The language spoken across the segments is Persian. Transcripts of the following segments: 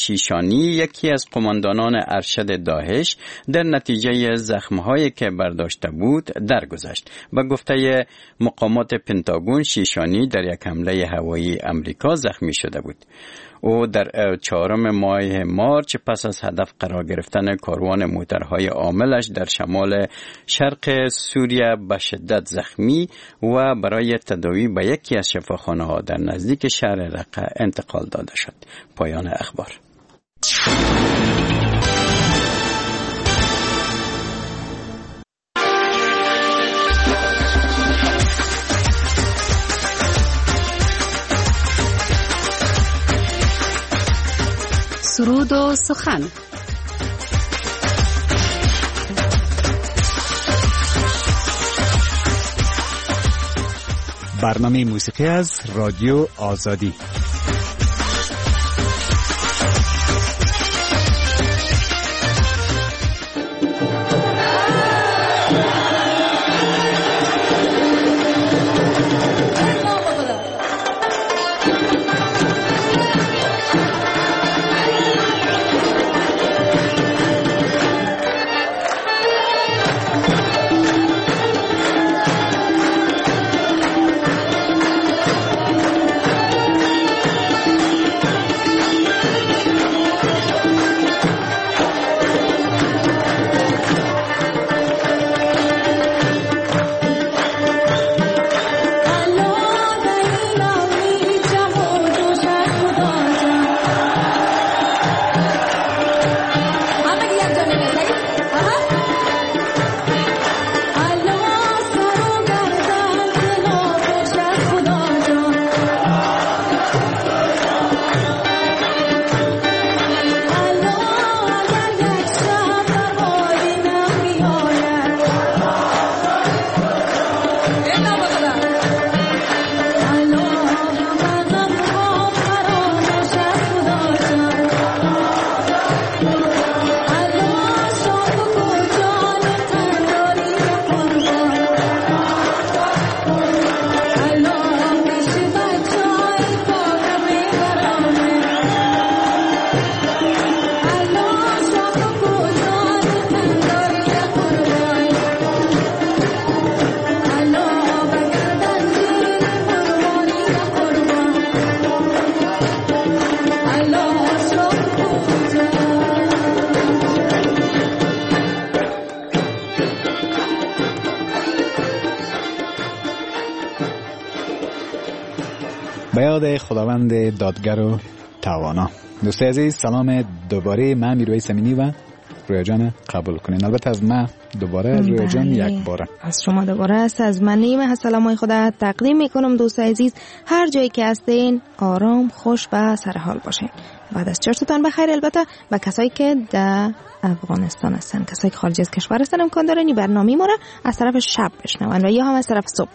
شیشانی یکی از قماندانان ارشد داعش در نتیجه زخم‌هایی که برداشته بود درگذشت. به گفته مقامات پنتاگون شیشانی در یک حمله هوایی امریکا زخمی شده بود. او در 4 ماه مارچ پس از هدف قرار گرفتن کاروان موترهای عاملش در شمال شرق سوریه به شدت زخمی و برای تداوی به یکی از شفاخانه‌ها در نزدیک شهر رقه انتقال داده شد. پایان اخبار. سرود و سخن. برنامه موسیقی از رادیو آزادی. به یاد خداوند دادگر و توانا. دوستای عزیز سلام دوباره. من میرویس امینی و رویا جان قبول کنین. البته از من دوباره رویا جان یک باره از شما دوباره است. از من نیمه سلامای خدا تقدیم میکنم. دوستای عزیز هر جایی که هستین آرام خوش و سرحال باشین. بعد از چرتتان بخیر. البته به کسایی که در افغانستان هستن، کسایی که خارج از کشور هستن امکان داره این برنامه ما را از طرف شب بشنون و یا هم از طرف صبح.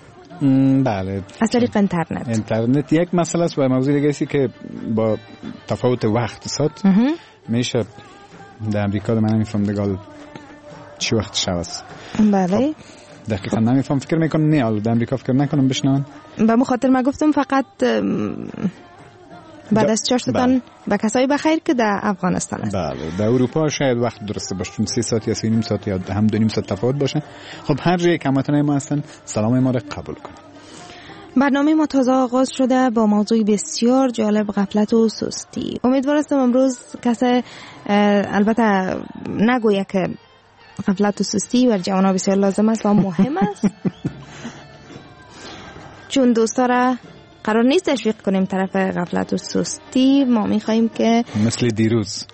بله، از طریق اینترنت یک مسئله است و موضوع دیگه است که با تفاوت وقت ساعت میشه در امریکا من نمیفهم دیگه چی وقت شب است. بله دقیقا نمیفهم. فکر میکنم نه در امریکا فکر نکنم بشنون. به مخاطر ما گفتم فقط بعد از چاشتتان به کسایی بخیر که در افغانستان است. بله در اروپا شاید وقت درسته باشه چون 3 ساعت یا 3.5 ساعت یا هم 2.5 ساعت تفاوت باشه. خب هر جایی که هموطنان ما هستن سلام ما را قبول کنید. برنامه ما تازه آغاز شده با موضوع بسیار جالب، غفلت و سستی. امیدوار هستم امروز کسی البته نگوید که غفلت و سستی بر جوانان بسیار لازم است و مهم است. چون دوستا را قرار نیست تشویق کنیم طرف غفلت و سستی. ما میخواییم که مثل دیروز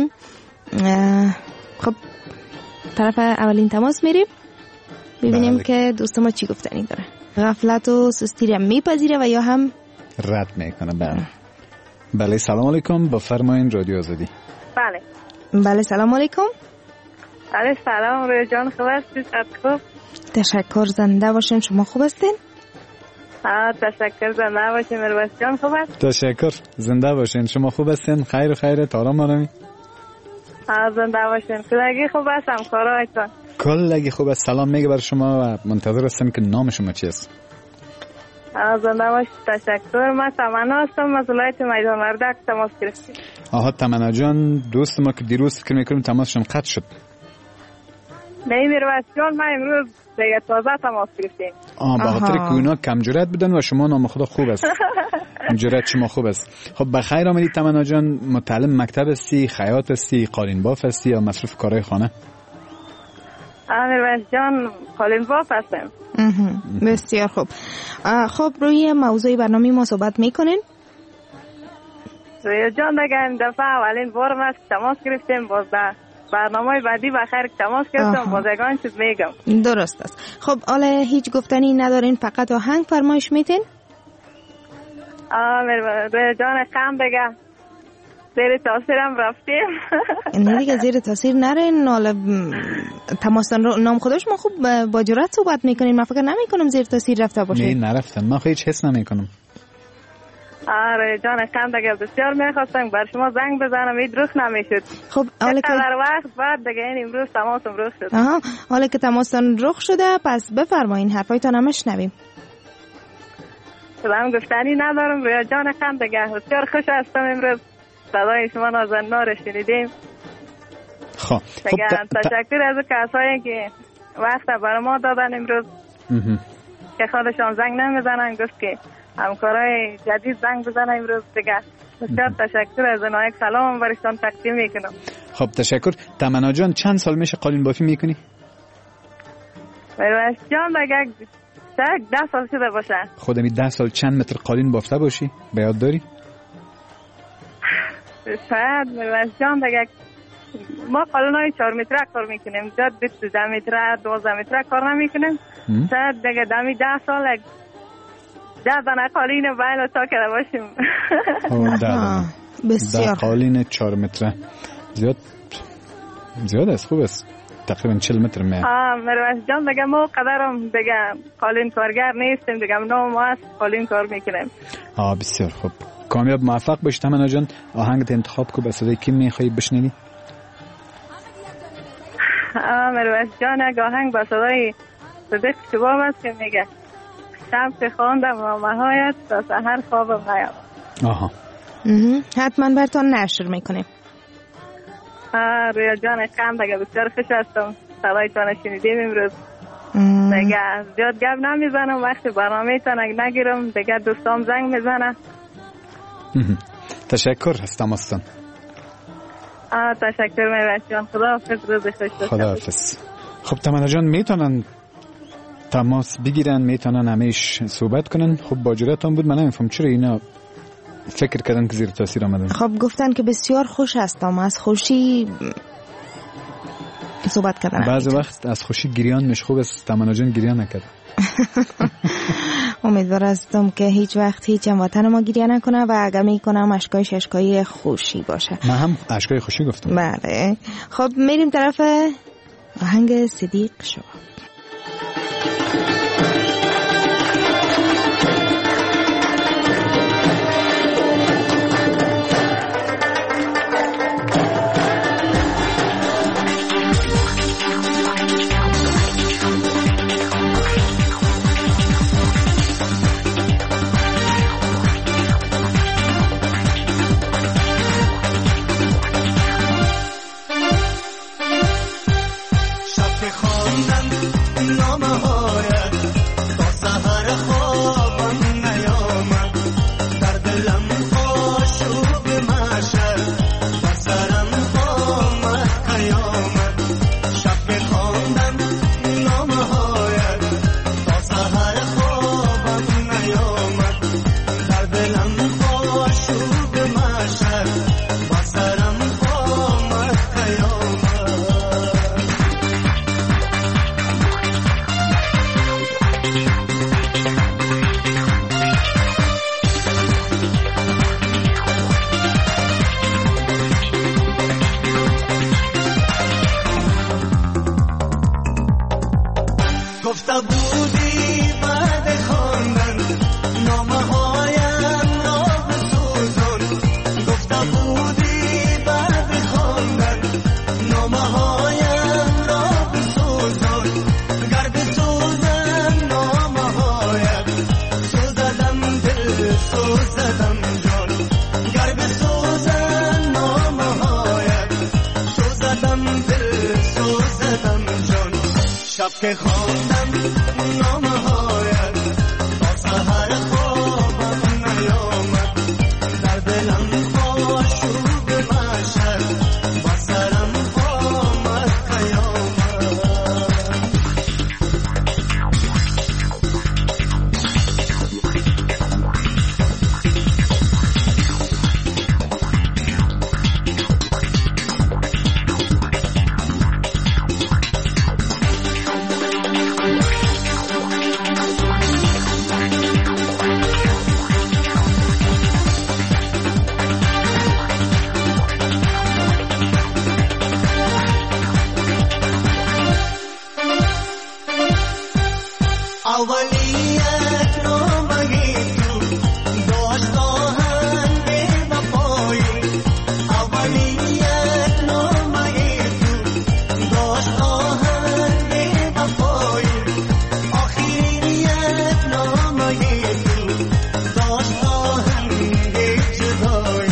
خب طرف اولین تماس میریم ببینیم که دوست ما چی گفتنی داره. غفلت و سستی را میپذیره و یا هم رد میکنه. بله سلام علیکم، بفرمایین رادیو آزادی. بله سلام علیکم. بله سلام رویا جان، خوب هستید؟ خوب تشکر، زنده باشین. شما خوب هستین؟ تشکر، زنده باشین. مروت جان خوب است؟ تشکر، زنده باشین. شما خوب هستین؟ خیر آرام آرامی. زنده باشین. کلگی خوب هستم. کارایتان کلگی خوب است. سلام میگه بر شما و منتظر هستم که نام شما چی است. زنده باشید. تشکر. من تمنا هستم از ولایت میدان وردک تماس گرفتید. آها تمنا جان دوست ما که دیروز فکر میکنم تماسشون قطع شد. نه میرویس جان ما امروز دیگه تازه تماس گرفتیم. به خاطر که اونا کم جرأت بودن و شما نام خدا خوب است. جرأت شما خوب است. خب بخیر آمدید تمنا جان. متعلم مکتب هستی، خیاط هستی، قالین باف هستی یا مصروف کارهای خانه؟ میرویس جان قالین باف هستم. بسیار خوب. خب روی موضوع برنامه ما صحبت میکنین؟ روی جان دیگه این دفعه اولین بار ما تماس گرفتیم، باز برنامه بعدی بخیر تماس گرفتم، باز یگان چیز میگم. درست است. خب حالا هیچ گفتنی ندارین، فقط آهنگ فرمایش میتین؟ روی جان خم دیگه زیر تاثیرم رفتیم. نه دیگه زیر تاثیر نرین. حالا تماسان رو نام خودش ما خوب با جرأت صحبت میکنین. من فکر نمی کنم زیر تاثیر رفته باشه. نه نرفتن، من هیچ حس نمی کنم. آره جان خم دیگه بسیار میخواستم بر شما زنگ بزنم، این درست نمیشد. خب حالا که در وقت بعد دیگه این امروز تماسم رخ شد. حالا که تماسان رخ شده پس بفرمایین حرفایتان هم شنویم. سلام گفتنی ندارم. روی جان خم دیگه بسیار خوش هستم امروز صدای شما نازننا رو شنیدیم. خب تشکر از کسایی که وقت برای ما دادن امروز که خودشان زنگ نمیزنن، گفت که همکارای جدید زنگ بزنن امروز دیگه. بسیار تشکر از اونها. یک سلام برشتان تقدیم میکنم. خب تشکر. تمنا جان چند سال میشه قالین بافی میکنی؟ میرویس جان دیگه 10 سال شده باشه. خودمی 10 سال چند متر قالین بافته باشی؟ به یاد داری؟ شاید میرویس جان دیگه ما قالینای 4 متره کار میکنیم، جد 12 متره 12 متره کار نمیکنیم. شاید دیگه دمی 10 سال 10 دانه قالین باید تا کرده باشیم. بسیار قالین 4 متره زیاد است. خوب است. تقریبا 40 متر میاد. میرویس جان دیگه ما قدرم دیگه قالین کارگر نیستیم دیگه، ما از قالین کار میکنیم. بسیار خوب. کامیاب موفق باشی تمنا جان. آهنگت انتخاب کو، به صدای کی میخوای بشنوی؟ میرویس جان یک آهنگ با صدای صدیق شباب است که میگه شب خواندم نامه‌هایت تا سحر خوابم نیامد. حتما براتون نشر میکنیم. روی جان خم دیگه بسیار خوش هستم صدایتان شنیدیم امروز. دیگه زیاد گپ نمیزنم، وقتی برنامه تان نگیرم دیگه دوستام زنگ میزنن. تشکر هستم استان. تشکر میرویس جان. خداحافظ. روز خوش باشه. خداحافظ. خب تمنا جان میتونن تماس بگیرن، میتونن همیش صحبت کنن. خب با جرأتون بود. من نمیفهم چرا اینا فکر کردن که زیر تاثیر آمدن. خب گفتن که بسیار خوش هستم، از خوشی صحبت کردن. بعضی وقت از خوشی گریان مش خوب است. تمنا جان گریان نکرد. امیدوار هستم که هیچ وقت هیچ هموطن ما گریه نکنه و اگر میکنم اشکای خوشی باشه. من هم اشکای خوشی گفتم. بله. خب میریم طرف آهنگ صدیق شباب. خواندن که خواندم نامه هایت تا سحر خوابم نیامد در دلم آشوب محشر با سرم آمد قیامت اولیت نامگی تو داشت آهنگ وفایی اولیت نامگی تو داشت آهنگ وفایی آخریت نامگی تو داشت آهنگ جدایی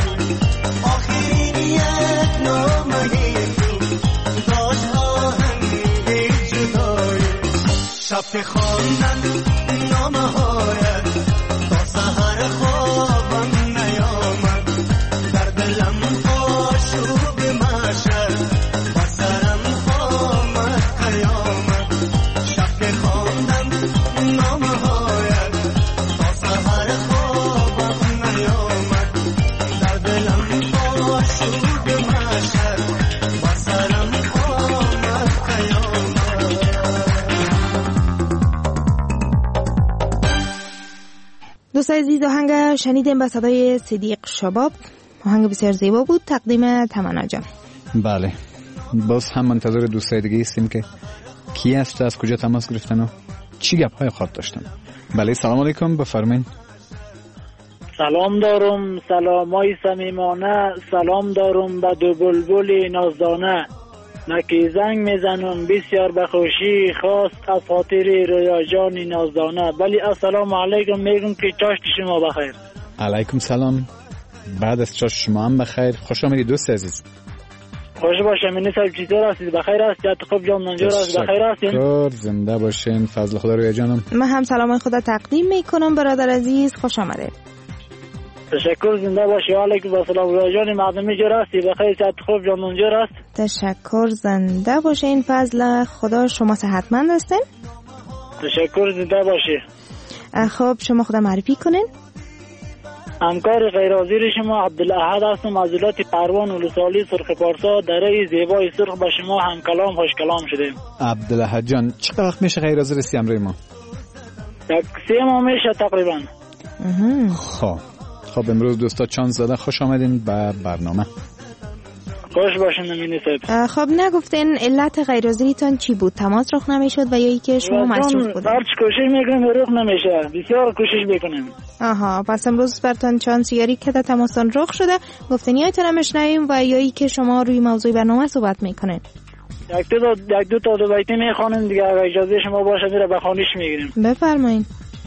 آخریت نامگی تو داشت آهنگ جدایی شب خواندن نامه هایت تا سحر خوابم نیامد در دلم آشوب محشر با سرم آمد قیامت شب خواندن نامه هایت تا سحر خوابم نیامد در دلم آشوب محشر با سرم آمد قیامت. دوستان عزیز آهنگ شنیدیم به صدای صدیق شباب. آهنگ بسیار زیبا بود. تقدیم تمنا جان. بله باز هم منتظر دوستای دیگه هستیم که کی است، از کجا تماس گرفتن و چی گپ های خاط داشتن. بله سلام علیکم بفرمایید. سلام دارم، سلامای صمیمانه، سلام دارم به دو بلبل نازدانه، نکی زنگ میزنم بسیار بخوشی خواست از خاطر رویا جان نازدانه. بلی السلام علیکم، میگم که چاشت شما بخیر. علیکم سلام، بعد از چاشت شما هم بخیر. خوش آمدید دوست عزیز. خوش باشم. این صاحب چطور هستید؟ بخیر است؟ جات خوب جان منجور است؟ بخیر هستین؟ زنده باشین. فضل خدا رویا جانم. من هم سلام خدا تقدیم میکنم برادر عزیز، خوش آمدید. تشکر، زنده باشی. علیکم السلام رویا جان معدمی جور هستی؟ بخیر جات خوب جان منجور است؟ تشکر، زنده باشین. فضل خدا شما صحتمند هستین؟ تشکر، زنده باشی. خب شما خدا معرفی کنین. همکار غیرحاضر شما عبدالاحد هستم از ولایت پروان ولسوالی سرخ پارسا. دره زیبای سرخ با شما هم کلام خوش کلام شدیم. عبدالاحد جان چقدر وقت میشه غیرحاضر هستی همراه ما؟ یک 3 ماه میشه تقریبا. خب امروز دوستا چانس زده، خوش آمدین به برنامه. خوش باشین امینی صاحب. خب نگفتین علت غیرحاضریتان چی بود؟ تماس رخ نمیشد و یا ای که شما مصروف بودین؟ هرچی کوشش میکنیم رخ نمیشه، بسیار کوشش میکنیم. پس امروز براتون چانس یاری که تماسان رخ شده، گفتنی هایتان میشنویم و یا ای که شما روی موضوع برنامه صحبت میکنین. یک دو تا دو بیتی میخوانیم دیگه، اگه اجازه شما باشه میره بخوانیش میگیریم. بفرمایید.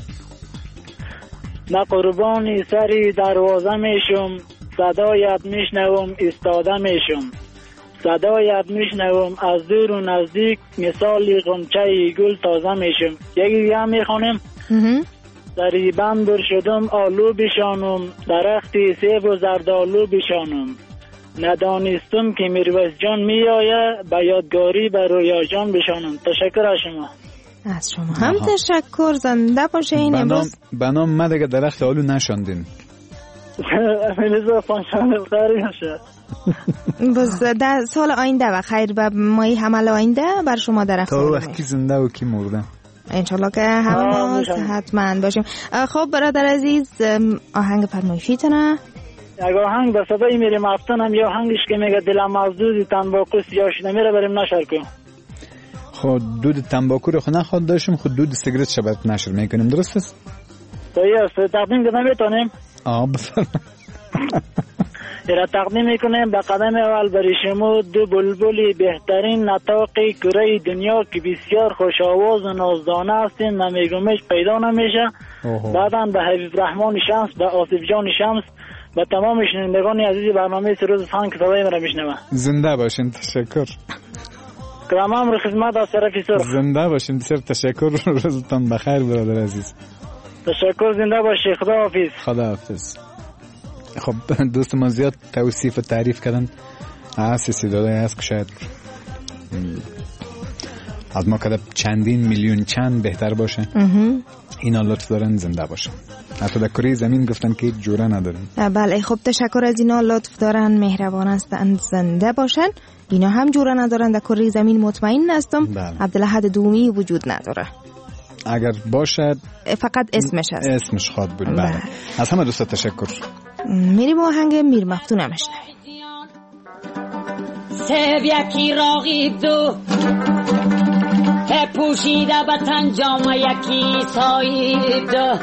نه قربانی سری دروازه میشم، صدایت میشنوم ایستاده میشم، صدایت میشنوم از دور و نزدیک، مثالی غنچه گل تازه میشم. یکی دیگه هم میخوانیم. دری بندر شدم آلو بشانم، درختی سیب و زردالو بشانم، ندانستم که میرویس جان میآیه، به یادگاری به رویا جان بشانم. تشکر از شما. از شما هم تشکر، زنده باشین. امروز بنام ما دیگه درخت آلو نشاندین. امیلیزا فانشان خیلی نشه. بس در سال آینده و خیر و مای حمل آینده بر شما درخت آلو تا وقتی زنده و کی مرده انشالله که همه ما صحتمند باشیم. خب برادر عزیز آهنگ فرمایشیتونه؟ یک آهنگ به صدای میریم افتنم، یا آهنگش که میگه دلم از دود تنباکو سیاه شده میره بریم نشر کن. خود دود تنباکو رو خود نخواد داشتیم، خود دود سیگرت شبت نشر میکنیم، درست است؟ صحیح است. تقدیم کنم میتونیم؟ بفرمایید. را تقدیم میکنیم به قدم اول برای شما دو بلبلی بهترین نطاق کره دنیا که بسیار خوش آواز و نازدانه هستین، نمیگمش پیدا نمیشه. بعداً به حبیب رحمان شمس، به آصف جان شمس، به تمام شنوندگان عزیز برنامه سروز خان که صدای مرا میشنوه. زنده باشین. تشکر. کلام رو خدمت از طرفی سرخ. زنده باشین. بسیار تشکر. روزتان بخیر برادر عزیز. تشکر. زنده باشی. خدا حافظ. خدا حافظ. خب دوست ما زیاد توصیف و تعریف کردن از استعدادی هست که شاید از ما کده چندین میلیون چند بهتر باشه. اینا لطف دارن زنده باشن. حتی در کره زمین گفتن که هیچ جوره ندارن. بله خب تشکر از اینا لطف دارن، مهربان هستن، زنده باشن. اینا هم جوره ندارن در کره زمین، مطمئن هستم. عبدالأحد دومی وجود نداره. اگر باشد فقط اسمش هست. اسمش خواد بود. بله. از همه دوستا تشکر. میریم آهنگ میر مفتون هم اشنویم. سب یکی راقیب دو پوشیده به تن جامه یکی سایب دو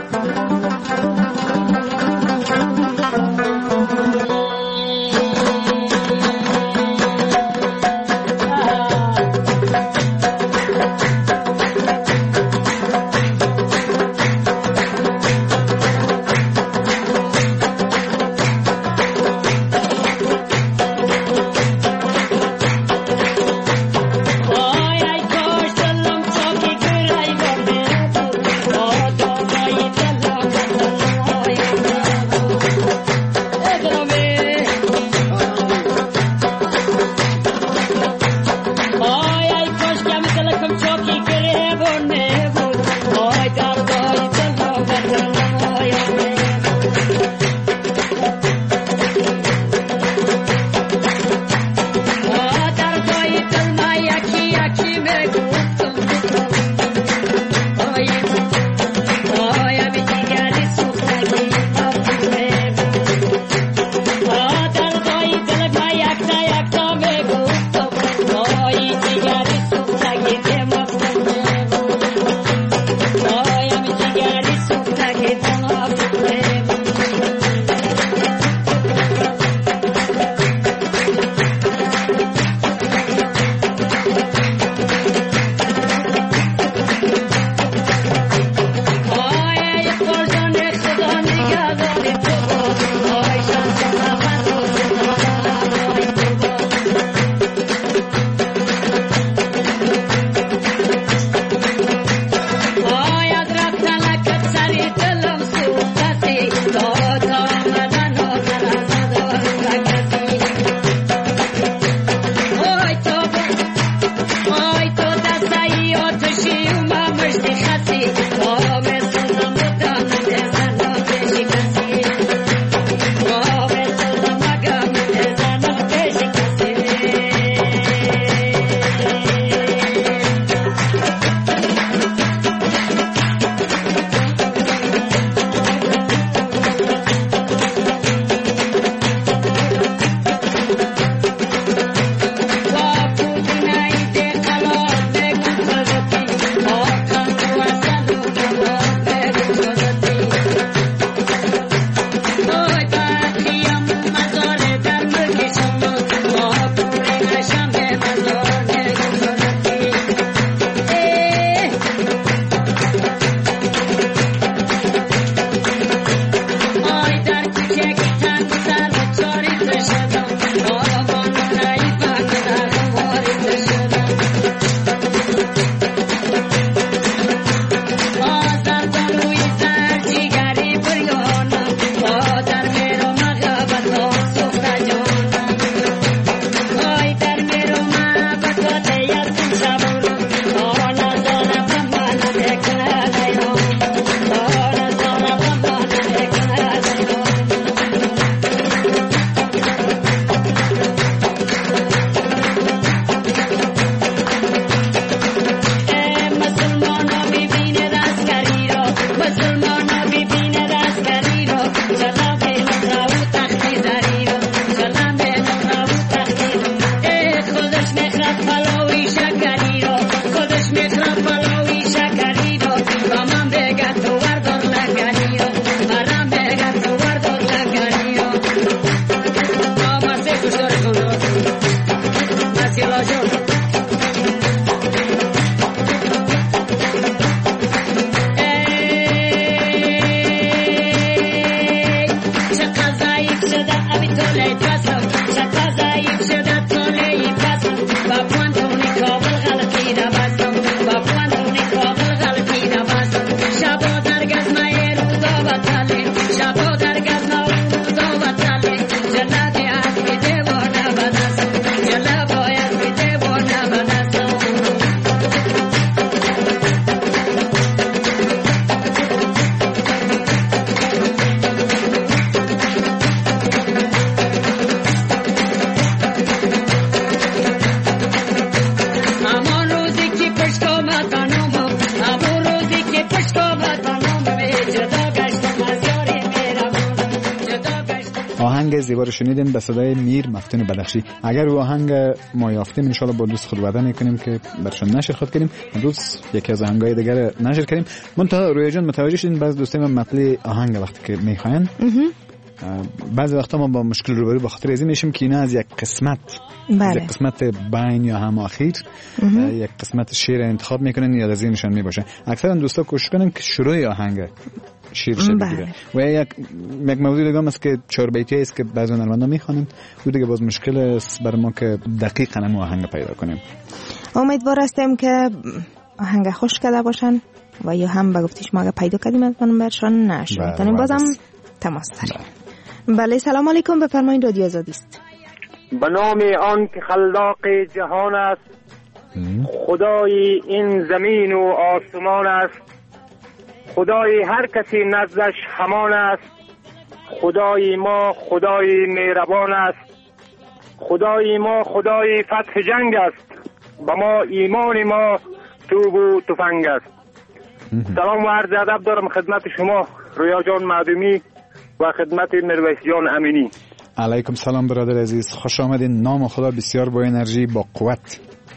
آهنگ زیبا رو شنیدیم به صدای میر مفتون بدخشی. اگر او آهنگ ما یافتیم ان شاءالله با دوست خود وعده میکنیم که برشون نشر خود کنیم. امروز یکی از آهنگای دیگر نشر کنیم. منتها رویا جان متوجه شدین بعضی دوستان مطلع آهنگ وقتی که میخواین بعضی وقتا ما با مشکل روبرو به خاطر این میشیم که اینا از یک قسمت از یک قسمت بین یا هم آخر یک قسمت شعر انتخاب میکنن یا از اینشان میباشه. اکثرا دوستا کوشش کنن که شروع آهنگ شیرش بگیره و یک موضوع دیگه است که 4 بیتی است که بعضی هنرمندا میخوانن و دیگه باز مشکل است برای ما که دقیقاً هم آهنگ پیدا کنیم. امیدوار هستیم که آهنگ خوش کرده باشن و یا هم به گفتش ما پیدا کردیم از برشان نشون میتونیم بازم تماس داریم. بله سلام علیکم، بفرمایید رادیو آزادی است. به نام آن که خلاق جهان است خدای این زمین و آسمان است، خدای هر کسی نزدش همان است، خدای ما خدای مهربان است، خدای ما خدای فتح جنگ است، با ما ایمان ما توپ و تفنگ است. سلام و عرض ادب دارم خدمت شما رویا جان معدومی و خدمت مرویس جان امینی. علیکم سلام برادر عزیز، خوش آمدین. نام خدا بسیار با انرژی با قوت.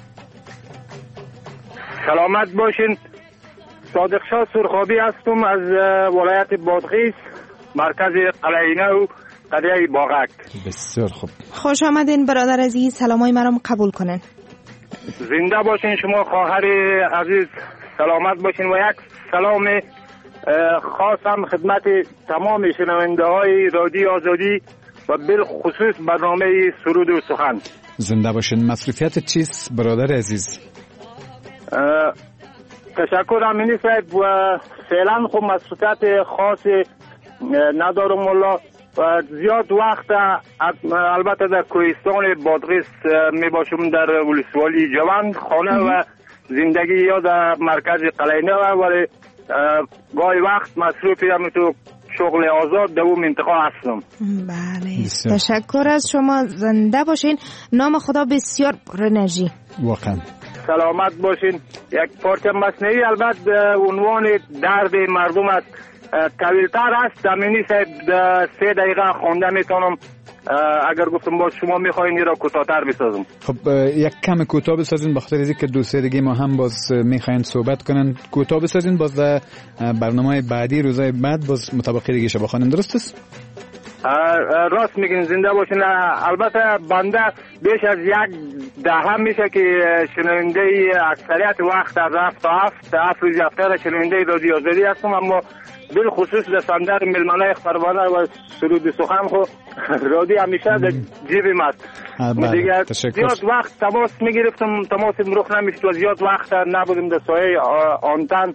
سلامت باشین. صادق شاه سرخابی هستم از ولایت بادغیس، مرکز قلعینه و قریه باغک. بسیار خوب، خوش آمدین برادر عزیز، سلامای مرا قبول کنن. زنده باشین شما خواهر عزیز، سلامت باشین و یک سلام خاصم خدمت تمام شنونده های رادیو آزادی و بالخصوص برنامه سرود و سخن. زنده باشین. مصروفیت چیست برادر عزیز؟ تشکر امینی صاحب و فعلا خب مصروفیت خاص ندارم والله و زیاد وقت البته در کوهستان بادغیس می باشم در ولسوالی جوند خانه و زندگی یا در مرکز قلعینه ولی گاهی وقت مصروفی هم تو شغل آزاد در اون منطقه هستم. بله تشکر از شما، زنده باشین. نام خدا بسیار پر انرژی. واقعا سلامت باشین. یک پارچه مصنوعی البته عنوان درد مردم است طویل‌تر است. امینی صاحب 3 دقیقه خوانده میتونم، اگر گفتم باز شما میخواین این را کوتاه‌تر بسازم. خب یک کم کوتاه بسازین بخاطر اینکه دوست دیگه ما هم باز میخواین صحبت کنن. کوتاه بسازین باز در برنامه بعدی روزهای بعد باز مطابق دیگه شب خانم. درست است؟ راست میگین، زنده باشین. البته بنده بیش از 1 دهه میشه که شنونده اکثریت وقت از 7 تا 7 روز هفته شنونده رادیو آزادی هستم، اما بالخصوص در صندوق ملمنای خبرانه و سرود سخن خو رادیو همیشه در جیبم است. دیگه زیاد وقت تماس میگرفتم، تماس رخ نمیشد و زیاد وقت نبودم در سایه آنتن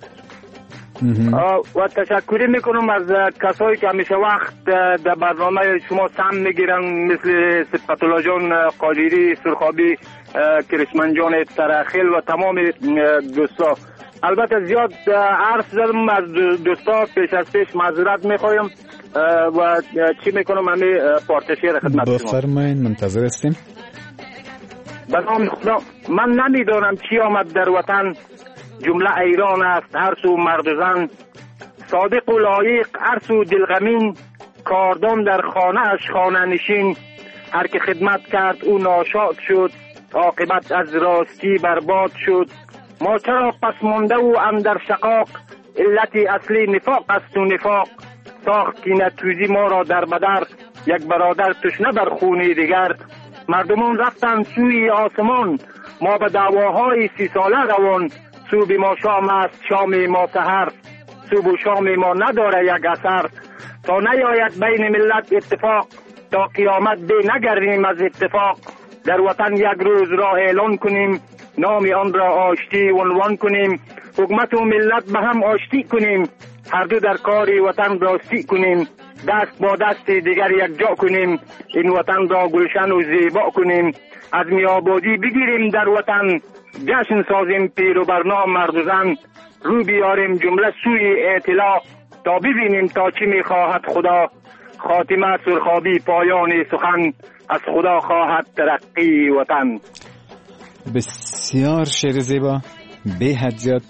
و تشکری میکنم از کسایی که همیشه وقت در برنامه شما سم میگیرن، مثل صفت جان قادری، سرخابی، کرشمن جان ترخیل و تمام دوستا. البته زیاد عرض زدم از دوستا، پیش از پیش معذرت میخوایم و چی میکنم همه پارتشیر خدمت شما. بفرمایید، منتظر هستیم. به نام خدا. من نمیدانم چی آمد در وطن، جمله ایران است هر سو مرد و زن، صادق و لایق هر سو دلغمین، کاردان در خانه اش خانه نشین، هر که خدمت کرد او ناشاد شد، عاقبت از راستی برباد شد. ما چرا پس مانده و اندر شقاق، علت اصلی نفاق است و نفاق، ساخت کینه توزی ما را در بدر، یک برادر تشنه بر خونی دیگر. مردمان رفتند سوی آسمان، ما به دعواهای 30 ساله روان، صبح ما شام است شام ما سحر، صبح و شام ما نداره یک اثر. تا نیاید بین ملت اتفاق، تا قیامت به نگردیم از اتفاق. در وطن یک روز را اعلان کنیم، نام آن را آشتی عنوان کنیم. حکومت و ملت به هم آشتی کنیم، هر دو در کاری وطن راستی کنیم. دست با دست دیگر یک جا کنیم، این وطن را گلشن و زیبا کنیم. از میابادی بگیریم در وطن، جشن سازیم پیر و برنام مرد و زن. رو بیاریم جمله سوی اطلاع، تا ببینیم تا چی میخواهد خدا. خاتمه سرخابی پایان سخن، از خدا خواهد ترقی وطن. بسیار شعر زیبا، به حد زیاد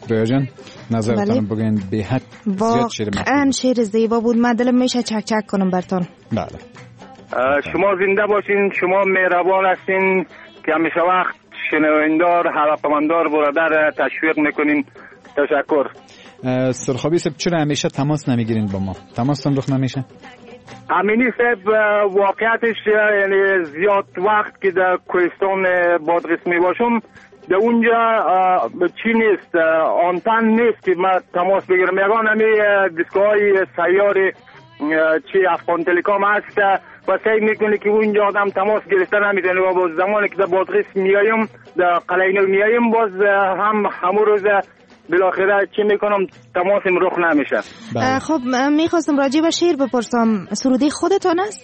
رویا جان نظرتان بگین. به حد زیاد شعر واقعا شعر زیبا بود. من دلم میشه چک چک کنم برتون. بله. شما زنده باشین، شما مهربان هستین که همیشه وقت شنوندار حلقه‌مندار برادر تشویق میکنین. تشکر. سرخابی صاحب چرا همیشه تماس نمیگیرین با ما؟ تماستان رخ نمیشه؟ امینی صاحب واقعیتش یعنی زیاد وقت که در کوهستان بادغیس می باشم در اونجا چی نیست، آنتن نیست که من تماس بگیرم. یگان همی دیسکوهای سیار چی افغان تلکام هست و سعی میکنه که اونجا آدم تماس گرفتن نمیتونه. و باز زمانی که در بادغیس میایم در قلعه میایم باز همون روز بالاخره چی میکنم تماسم رخ نمیشه. خب میخواستم راجع به شعر بپرسم، سرودی خودتان است؟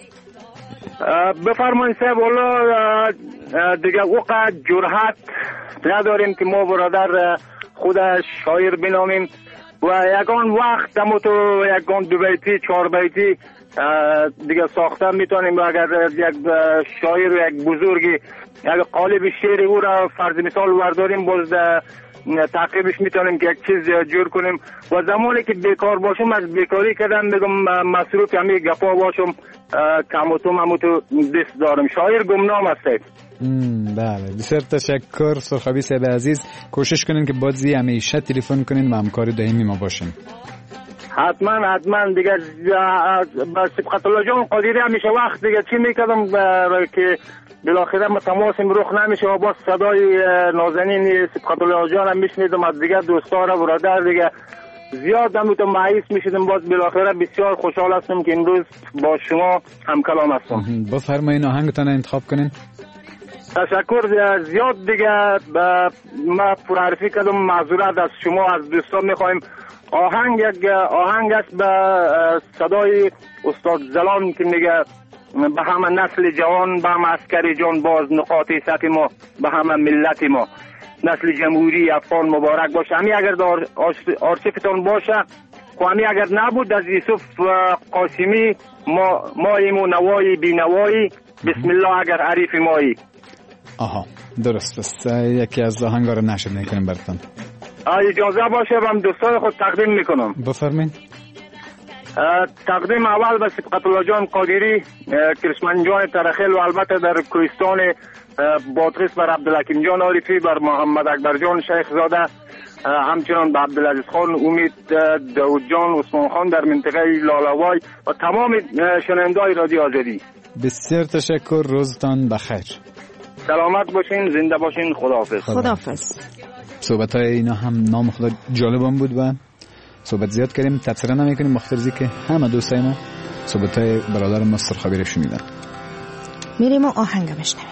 بفرمایید صاحب. والا دیگه وقت جرأت نداریم که ما برادر خود شاعر بنامیم و یگان وقت همو تو یگان 2 بیتی 4 بیتی دیگه ساخته میتونیم. و اگر یک شاعر و یک بزرگی اگر قالب شعر او را فرض مثال ورداریم باز تعقیبش میتونیم که یک چیز جور کنیم. و زمانی که بیکار باشم از بیکاری کردن بگم مصروف همین گپا باشم کموتوم هموتو دست دارم. شاعر گمنام است. بله بسیار تشکر سرخابی صاحب عزیز. کوشش کنین که بازی همیشه تلفن کنین و همکاری دائمی ما باشین. حتما دیگه سبقت الله جان قادری همیشه وقت دیگه چی میکردم که بالاخره ما تماسم رخ نمیشه و باز صدای نازنین سبقت الله جان هم میشنیدم از دیگه دوستان برادر دیگه زیاد هم تو مایوس میشدم. باز بالاخره بسیار خوشحال هستم که امروز با شما هم کلام هستم. بفرمایین آهنگتان انتخاب کنین. تشکر. زیاد دیگه ما پرحرفی کردم، معذرت از شما از دوستان میخوایم. آهنگ است به صدای استاد زلان که میگه به همه نسل جوان، به همه عسکر جان باز نقاط سطح ما، به همه ملت ما نسل جمهوری افغان مبارک باشه. همی اگر در آرشیفتان باشه و همی اگر نبود از یوسف قاسمی ماییم و نوایی بی نوایی بسم الله اگر عریف مایی. آها درست. بس یکی از آهنگا رو نشد میکنیم براتون. اجازه باشه هم دوستان خود تقدیم میکنم. بفرمین. تقدیم اول به سبقت الله جان قادری، کرشمن جان ترخیل و البته در کوهستان بادغیس بر عبدالحکیم جان عارفی، بر محمد اکبر جان شیخ زاده، همچنان به عبدالعزیز خان، امید داود جان، عثمان خان در منطقه لالوای و تمام شنونده‌های رادیو آزادی. بسیار تشکر. روزتان بخیر. سلامت باشین، زنده باشین. خداحافظ. خداحافظ. صحبت‌های اینا هم نام خدا جالبم بود و صحبت زیاد کردیم، تفسیر نمی‌کنیم مخترزی که همه دوستای ما صحبت‌های برادر ما سرخابی رو شنیدن. میریم و آهنگ بشنویم.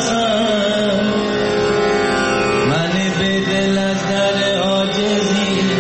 من به دل از در عاجزی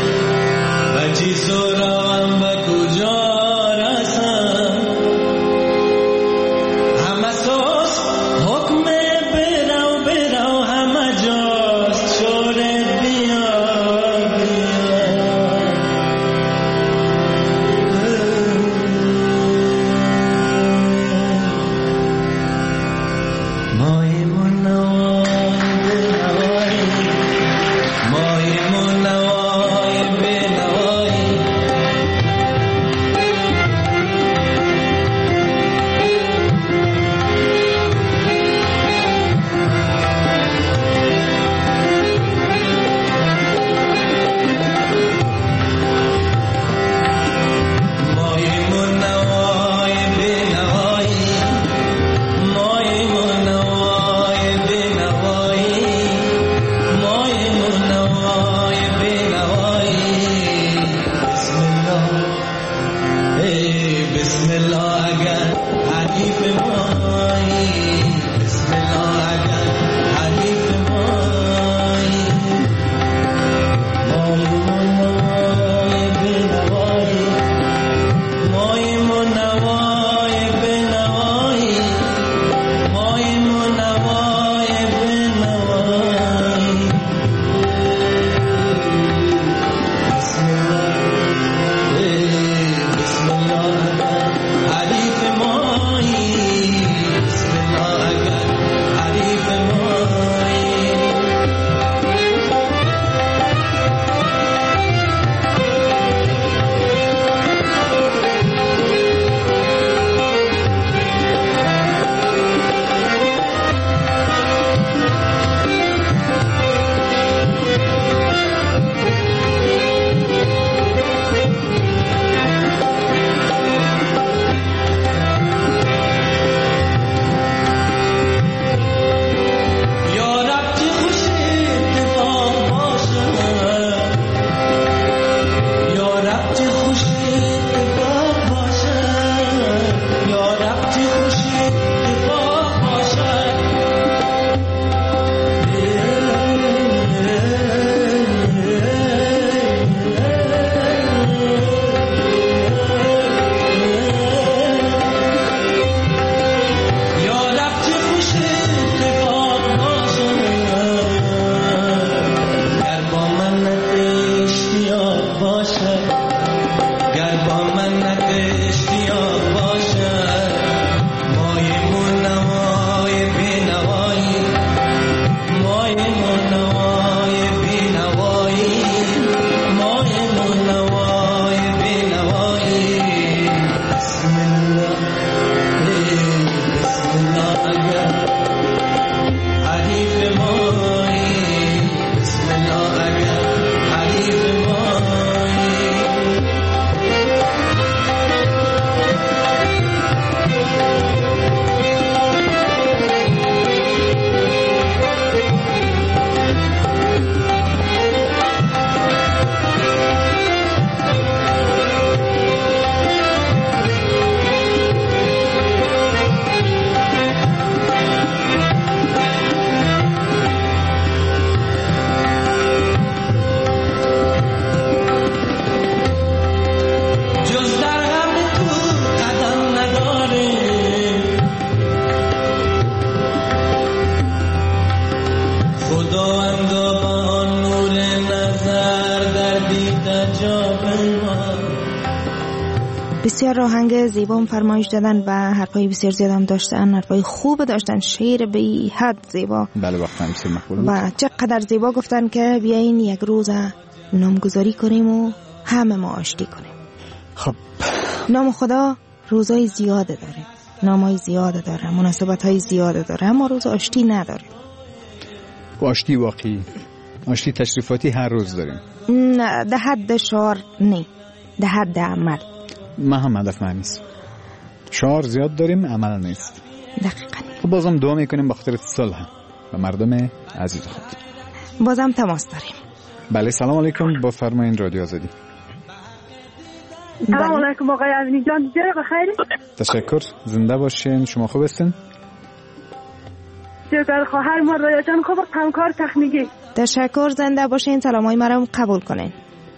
باشد گر با من اشتیاق باشد مایمون نوای بینوایی مایمون نوای بینوایی مایمون نوای بینوایی بسم الله اگر حریف مایی بسم الله اگر حریف مایی جز در غم تو قدم نداره خداوندا با نور نظر در دیده جا بمان. بسیار آهنگ زیبا فرمایش دادن و حرفای بسیار زیاد هم داشتن، حرفای خوب داشتن، شعر بی حد زیبا. بله واقعا بسیار مقبول بود. و چقدر زیبا گفتن که بیاین یک روز نامگذاری کنیم و همه ما آشتی کنیم. خب نام خدا روزای زیاده داره، نامای زیاده داره، مناسبت‌های زیاده داره، اما روز آشتی نداره. آشتی واقعی، آشتی تشریفاتی هر روز داریم. نه ده حد شعار نه، ده حد عمل. ما هم هدف من نیست. شعار زیاد داریم، عمل نیست. دقیقاً. خب بازم دعا میکنیم به خاطر صلح و مردم عزیز خود. بازم تماس داریم. بله سلام علیکم، با فرمایین رادیو آزادی. سلام علیکم آقای امینی جان، جای بخیر. تشکر، زنده باشین. شما خوب هستین؟ شکر. خواهر ما رویا جان خوب، همکار تکنیکی. تشکر، زنده باشین. سلامای مرا قبول کنین.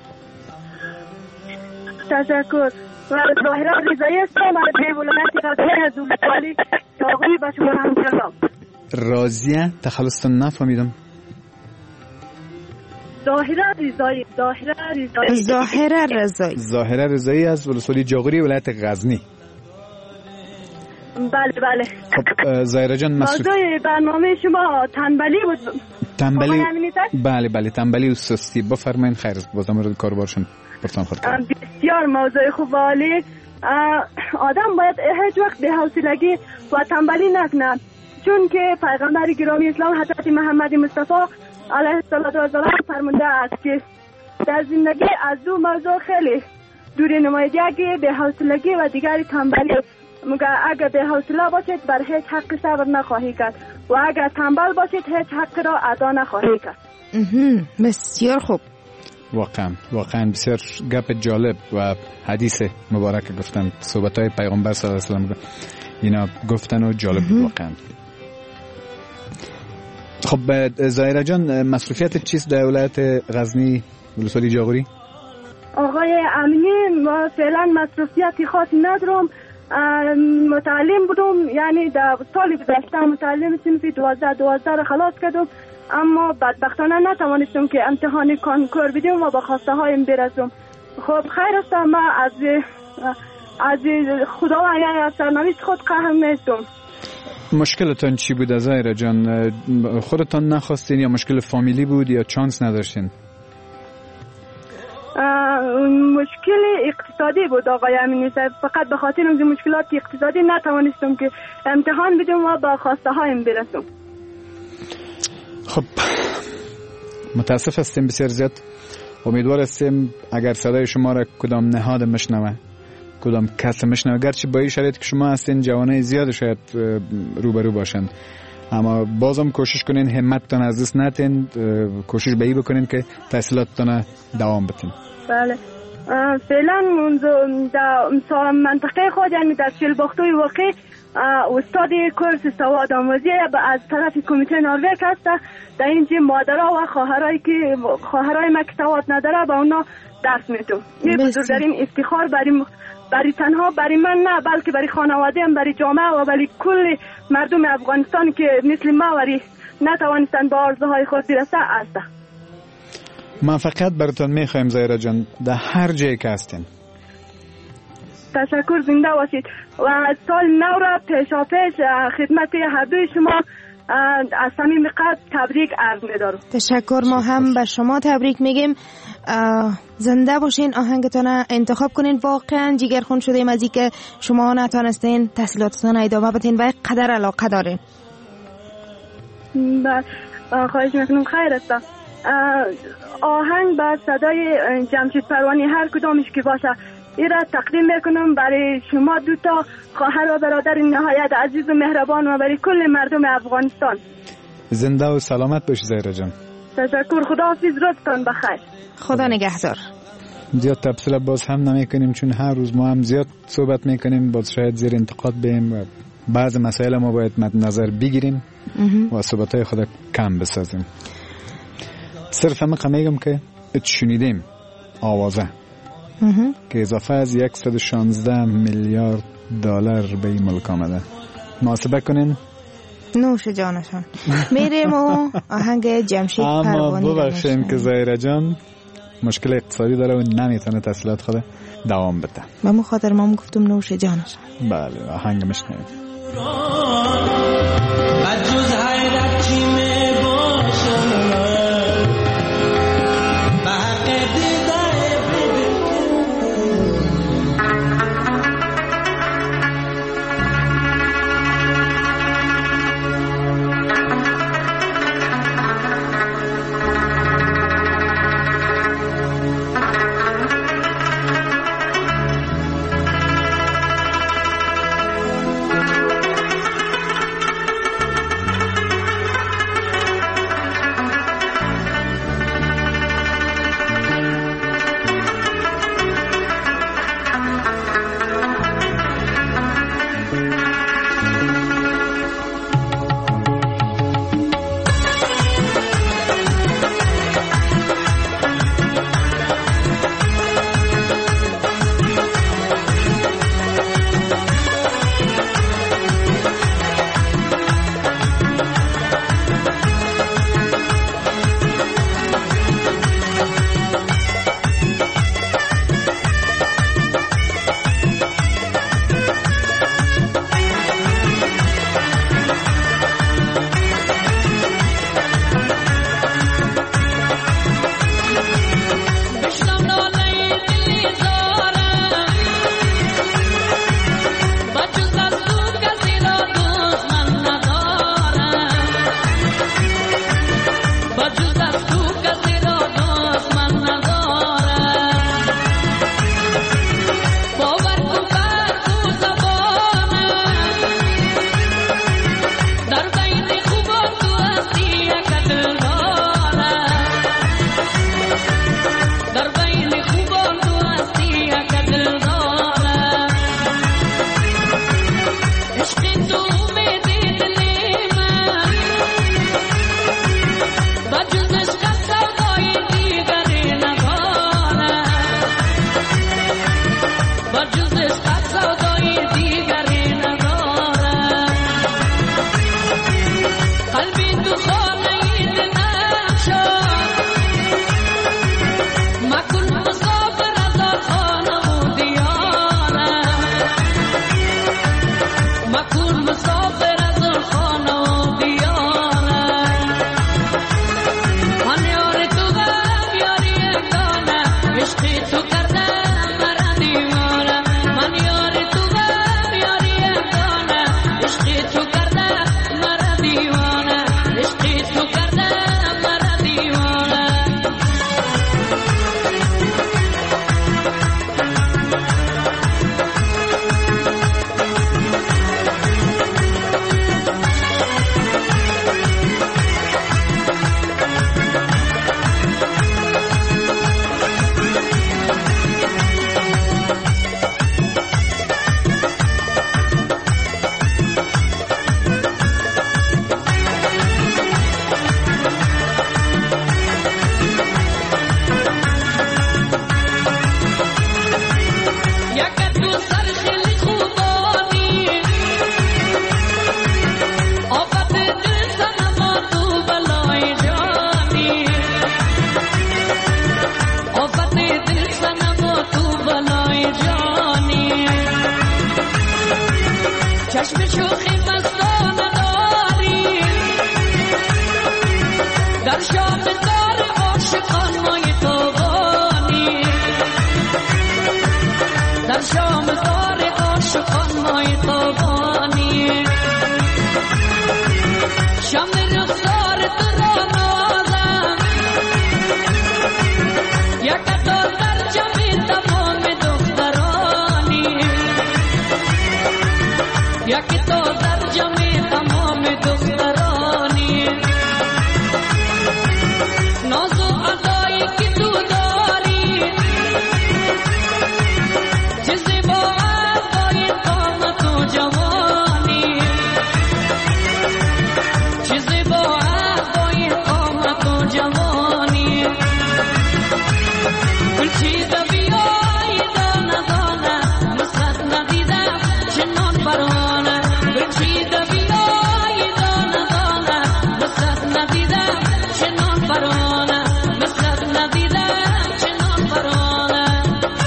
تشکر. و ظاهرا رضایی هستم از ولایت غزنی از دوستالی تاغوی به شما هم سلام. راضیه تخلصتون نفهمیدم. ظاهره رضایی از ولسوالی جاغوری ولایت غزنی. بله بله. خب ظاهره جان موضوع برنامه شما تنبلی بود. تنبلی. بله بله تنبلی و سستی. بفرمایید. خیر بازم رو کاربارشون پرسان خورد. بسیار موضوع خوب عالی. آدم باید هیچ وقت به حوصلگی و تنبلی نکنه، چون که پیغمبر گرامی اسلام حضرت محمد مصطفی علیه السلام فرموده است که در زندگی از دو موضوع خیلی دوری نماید، یکی به حوصلگی و دیگری تنبلی. مگه اگر به حوصله باشید بر هیچ حق صبر نخواهی کرد و اگر تنبل باشید هیچ حق را ادا نخواهی کرد. بسیار خوب. واقعا بسیار گپ جالب و حدیث مبارک گفتن، صحبت‌های پیغمبر صلی الله علیه و آله اینا گفتن و جالب بود واقعا. خب ظاهره جان مصروفیت چیست در ولایت غزنی ولسوالی جاغوری؟ آقای امینی ما فعلا مصروفیتی خاصی ندارم. متعلم بودم، یعنی در سال گذشته متعلم صنف 12 را خلاص کردم، اما بدبختانه نتوانستم که امتحان کنکور بدم و به خواسته هایم برسم. خب خیر است، ما از خدا و یعنی از سرنوشت خود قهر نیستم. مشکلتان چی بود ظاهره جان؟ خودتان نخواستین یا مشکل فامیلی بود یا چانس نداشتین؟ مشکل اقتصادی بود آقای امینی صاحب. فقط به خاطر اون مشکلات اقتصادی نتوانستم که امتحان بدم و به خواسته هایم برسم. خب متاسف هستیم بسیار زیاد. امیدوار هستیم اگر صدای شما را کدام نهاد مشنوه، کدام کس مشنوه، گرچه با این شرایط که شما هستین جوانای زیاد شاید روبرو باشند، اما بازم کوشش کنین همتتان از دست ندین، کوشش به این بکنین که تحصیلاتتان دوام بدین. بله فعلا در منطقه خود یعنی در شلباختوی واقع استاد کورس سواد آموزی از طرف کمیته نروژ هست. در اینجا مادرها و خواهرای ما که سواد نداره به اونا درس میدم. این بزرگترین افتخار برای تنها برای من نه بلکه برای خانواده هم، برای جامعه و برای کل مردم افغانستان که مثل ما وری نتوانستن به آرزوهای خود برسه است. ما فقط براتون میخوایم زهره جان در هر جایی که هستین. تشکر، زنده باشید و سال نو را پیشاپیش خدمت هر دوی شما از صمیم قلب تبریک عرض می‌دارم. تشکر، ما هم به شما تبریک میگیم. زنده باشین، آهنگتون انتخاب کنین. واقعا جگرخون شدیم از اینکه شما نتونستین تحصیلاتتون ادامه بدین و قدر علاقه دارین. خواهش میکنم. خیر است. آهنگ با صدای جمشید پروانی هر کدامش که باشه این را تقدیم میکنم برای شما دوتا خواهر و برادر نهایت عزیز و مهربان و برای کل مردم افغانستان. زنده و سلامت باشی زهره جان. تشکر، خداحافظ، روزتان بخیر. خدا نگهدار. زیاد تفصیل باز هم نمی کنیم چون هر روز ما هم زیاد صحبت میکنیم، باز شاید زیر انتقاد بیم و بعض مسائل ما باید مد نظر بگیریم و صحبتهای خود کم بسازیم. صرف هم میگم که شنیدیم آوازه که اضافه از 116 میلیارد دلار به این ملک آمده. محاسبه کنین. نوش جانشان. میریم و آهنگ جمشید پروانی. اما ببخشیم که زهره جان مشکل اقتصادی داره و نمیتونه تحصیلات خود دوام بده. به مخاطر ما گفتم نوش جانشان. بله، آهنگ میشنویم. بجز حیرت چی میباشم به حق دیده چشم شوخی مستانه داری در شاهدار عاشقان مای تابانی در شاهدار عاشقان مای تابانی شام رخسار تو را نازم یک تا در جمع تمام دخترانی یک تا در جمع تمام دخترانی نازو ادایی که تو داری چه زیبا ادایی قامت و جوانی چه زیبا ادایی قامت و جوانی گل چیز بیایی دانه دانه نصرت ندیدم چنان برانه گل چیز بیایی دانه دانه نصرت ندیدم چنان برانه نصرت ندیدم چنان برانه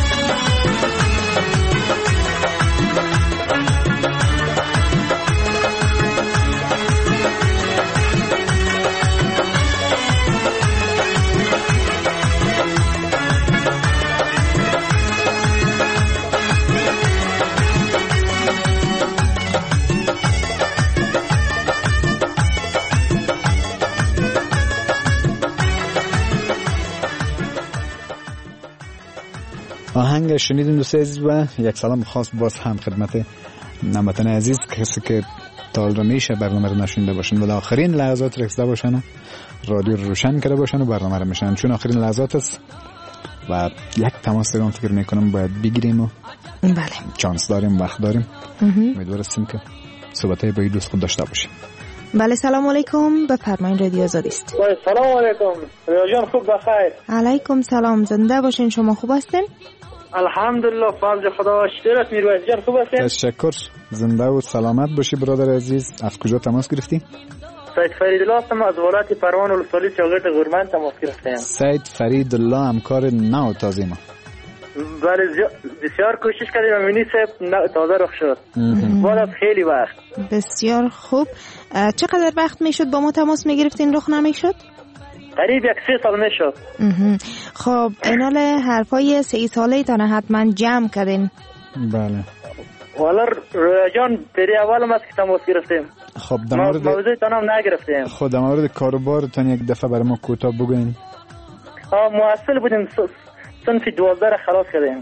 آهنگ شنیدین دوست عزیز و یک سلام خاص باز هم خدمت هموطن عزیز کسی که تا حال میشه برنامه رو نشنیده باشن و آخرین لحظات رسیده باشن رادیو رو روشن کرده باشن و برنامه رو میشن چون آخرین لحظات است و یک تماس دیگه فکر میکنم باید بگیریم و بله چانس داریم وقت داریم امیدوار هستیم که صحبتای با این دوست خود داشته باشیم. بله سلام علیکم بفرمایید رادیو آزادی است. سلام علیکم ریاجان خوب بخیر. علیکم سلام زنده باشین شما خوب هستین؟ الحمدلله فضل خدا شکرت میرویس جان خوب هستین؟ تشکر زنده و سلامت باشی برادر عزیز. از کجا تماس گرفتی؟ سید فریدالله هستم از ولایت پروان ولسوالی شاگرد غورمند تماس گرفتم. سید فریدالله همکار نو تازه ما. بله بسیار کوشش کردیم و مینی صاحب تازه رخ شد بعد از خیلی وقت. بسیار خوب. چقدر وقت میشد با ما تماس میگرفتین رخ نمیشد؟ قریب 1 سال میشد. خب اینال حرفای 3 ساله تان حتما جمع کردین. بله والا جان پری اول ما که تماس گرفتیم. خب در مورد موضوع تانم نگرفتیم. خب در مورد کاروبارتان یک دفعه برای ما کوتاه بگوین. محصل بودیم صنف 12 را خلاص کردیم.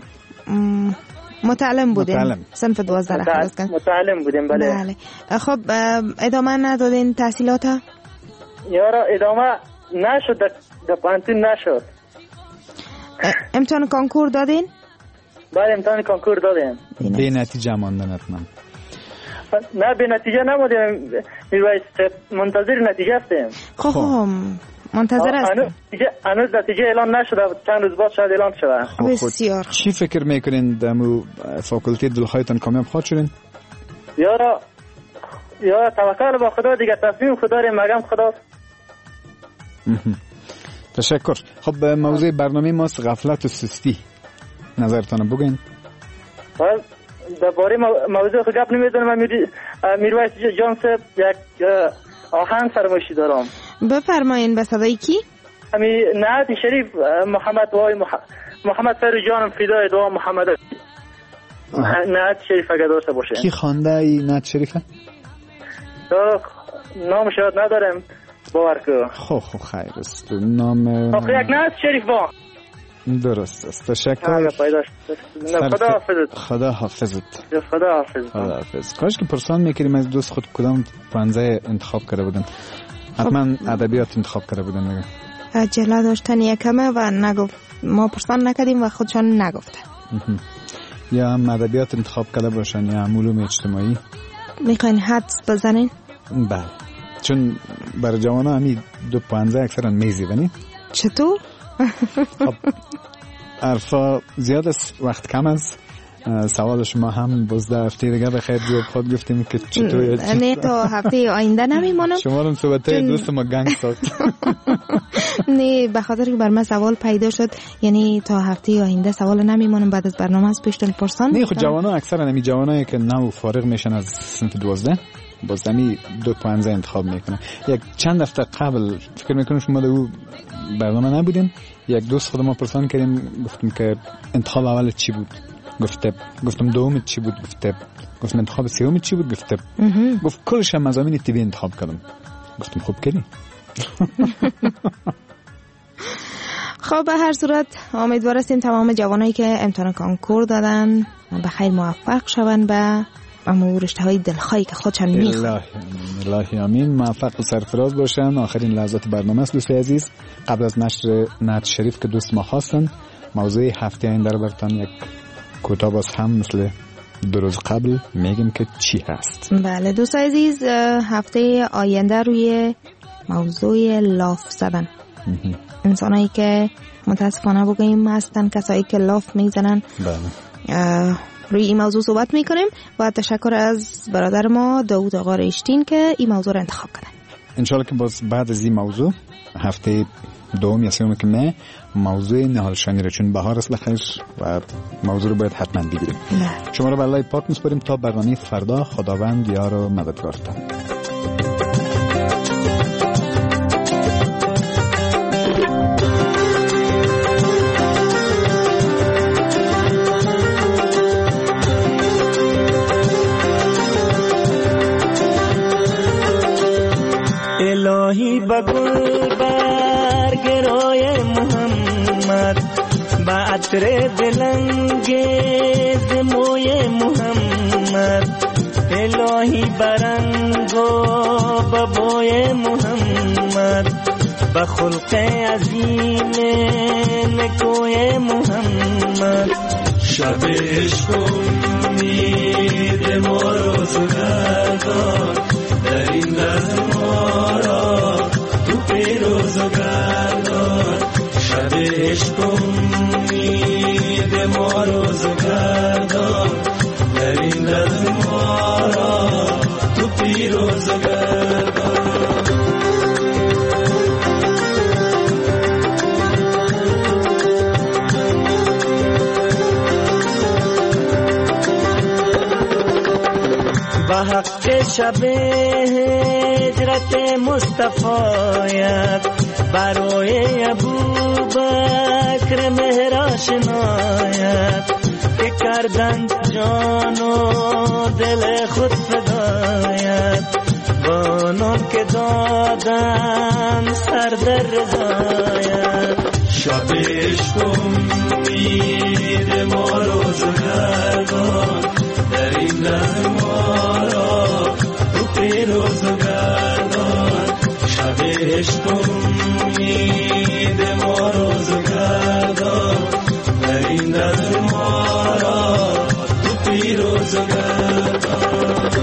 متعلم بودیم. صنف 12 را خلاص کردیم. متعلم بودیم بله. خب ادامه ندادین تحصیلات؟ یارا ادامه نشد در پانتون نشد. امتحان کنکور دادین؟ بله امتحان کنکور دادیم. به نتیجه ماندن حتما؟ نه به نتیجه نمودیم میرویس منتظر نتیجه هستیم. خب منتظر هستیم. هنوز نتیجه اعلان نشده چند روز بعد شاید اعلان شود. بسیار. چی فکر میکنین دمو فاکولته دلخواهتان کامیاب خواهد شدین؟ یارا توکل با خدا دیگه تصمیم خدا رو مگم خدا. تشکر. خب موضوع برنامه ماست غفلت و سستی نظرتان بگین. درباره موضوع خود گپ نمیدونم. من میرویس جان صاحب یک آهنگ فرمایشی دارم. بفرمایین. به صدای کی؟ امی نعت شریف محمد فر جانم فدای دعا محمد. نعت شریف اگه داشته باشه. کی خوانده این نعت شریفه؟ نام شاید ندارم باور کن. خب خیر است. نام یک نعت شریف با درست است. تشکر. خدا حافظت. خدا حافظت. خدا حافظت. خدا حافظ. کاش که پرسان میکردیم از دوست خود کدام پانزه انتخاب کرده بودن. حتما ادبیات انتخاب کرده بودن دیگه. عجله داشتن یکمه و نگفت. ما پرسان نکردیم و خودشان نگفتن. یا هم ادبیات انتخاب کرده باشن یا هم علوم اجتماعی. میخواین حدس بزنین؟ بله چون برای جوان ها همی 2.15 اکثرا میزی بنی. چطور؟ خب عرفا زیاد است وقت کم است. سوال شما هم باز هفته دیگه بخیر جواب خود گفتیم که چطور نه تا هفته آینده نمیمانم. شما رو صحبت دوست ما گنگ ساخت. نه به خاطر که بر من سوال پیدا شد، یعنی تا هفته آینده سوال نمیمونم، بعد از برنامه از پیشتون پرسان. نه خود جوانا اکثرا نمی جوانایی که نو فارغ میشن از صنف 12 با زمین 2.15 انتخاب میکنن. یک چند هفته قبل فکر میکنم شما دو برنامه نبودین، یک دوست خود ما پرسان کردیم، گفتم که انتخاب اول چی بود؟ گفتم دوم چی بود؟ گفتم انتخاب سوم چی بود؟ گفت کلش مضامین طبی انتخاب کردم. گفتم خوب کردی. خب به هر صورت امیدوار هستیم تمام جوانایی که امتحان کنکور دادن به خیر موفق شوند به اما رشته‌های دلخواهی که خودشان میخوان. الهی آمین، موفق و سرفراز باشن. آخرین لحظات برنامه است دوستای عزیز. قبل از نشر نعت شریف که دوست ما خواستن، موضوع هفته آینده رو براتون یک کوتاه باز هم مثل 2 روز قبل میگیم که چی هست. بله دوستای عزیز، هفته آینده روی موضوع لاف زدن. انسانایی که متاسفانه بگیم هستن کسایی که لاف میزنن. بله. روی این موضوع صحبت میکنیم و تشکر از برادر ما داوود آقا ریشتین که این موضوع رو انتخاب کردن. انشالله که باز بعد از این موضوع هفته دوم یا سوم که موضوع نهالشانی رو، چون بهار است لخیر و موضوع رو باید حتما بگیریم. شما رو به الله پاک میسپاریم تا برنامه فردا. خداوند یار و مددگارتان. الهی بگل برگرای محمد، با عطر دلنگیز موی محمد، الهی برنگو بابای محمد، با خلق عظیم نکوی محمد. شب عشق امید ما روزگار دار، در این لحظه ما را تو پیروزگار دار. شب عشق امید ما روزگار دار، در این لحظه ما را تو پیروزگار دار. با حق شب هجرت مصطفیت، برای ابوبکر مهر آشنایت، که کردند جان و دل خود فدایت، بانان که دادن سر در رضایت. شب عشق امید ما روزگار دار، در این لحظه ما را تو پیروزگار دار. شب عشق امید ما روزگار دار، در این لحظه ما را تو پیروزگار دار.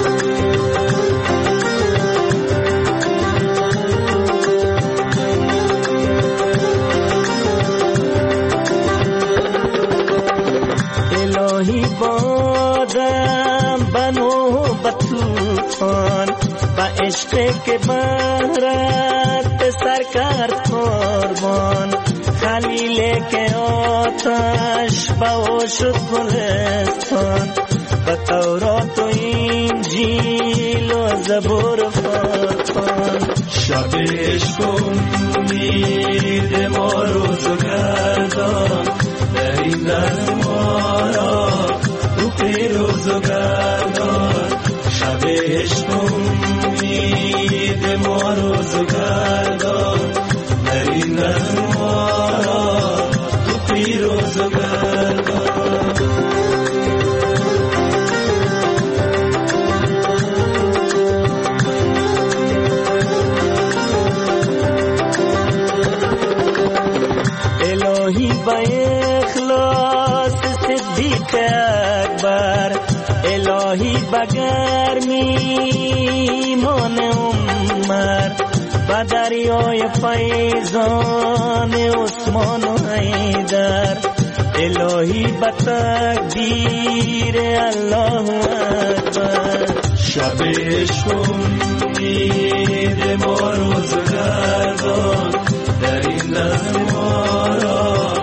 الهی بادم بنو بطوفان، با عشق که بهرت سر کرد قربان، خلیل که آتش با شد گلستان، با تورات و انجیل و زبور و فرقان. شب عشق امید ما روزگار دار، در این لحظه ما را تو پیروزگار دار. شب عشق امید ما روزگار دار، در این لحظه ما را تو پیروزگار دار. الهی با اخلاص صدیق اکبر، الهی با گرمی ایمان عمر، با دریای فیضان عثمان و حیدر، الهی با تکبیر الله اکبر. شب عشق امید ما روزگردان در این لحظه ما را